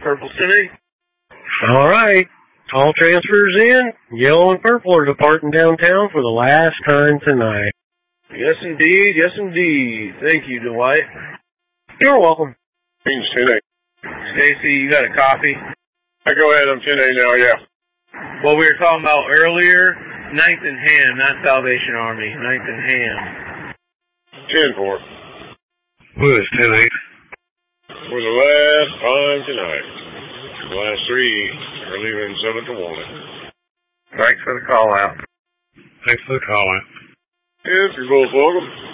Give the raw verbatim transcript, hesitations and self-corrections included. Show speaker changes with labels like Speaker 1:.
Speaker 1: Purple City.
Speaker 2: All right. All transfers in. Yellow and purple are departing downtown for the last time tonight.
Speaker 1: Yes, indeed. Yes, indeed. Thank you, Dwight.
Speaker 2: You're welcome.
Speaker 3: Means ten eight.
Speaker 1: Stacy, you got a copy?
Speaker 3: I go ahead. I'm ten eight now, yeah.
Speaker 1: What we were talking about earlier, Ninth and Ham, not Salvation Army. Ninth and Ham.
Speaker 3: ten four.
Speaker 2: What is ten eight?
Speaker 3: For the last time tonight. The last three are leaving seven to one.
Speaker 1: Thanks for the call out.
Speaker 2: Thanks for the call out.
Speaker 3: Yes, you're both welcome.